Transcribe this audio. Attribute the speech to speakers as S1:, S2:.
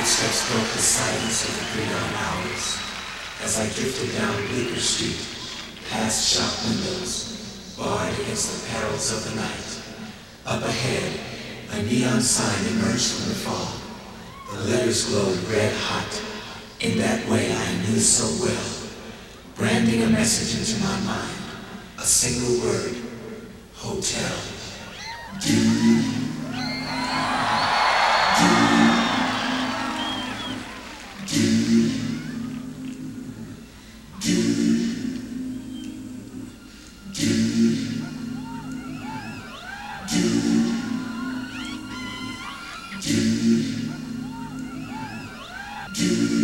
S1: footsteps broke the silence of the pre-dawn hours as I drifted down Bleecker Street, past shop windows, barred against the perils of the night. Up ahead, a neon sign emerged from the fog. The letters glowed red hot. In that way I knew so well, branding a message into my mind. A single word: hotel. Do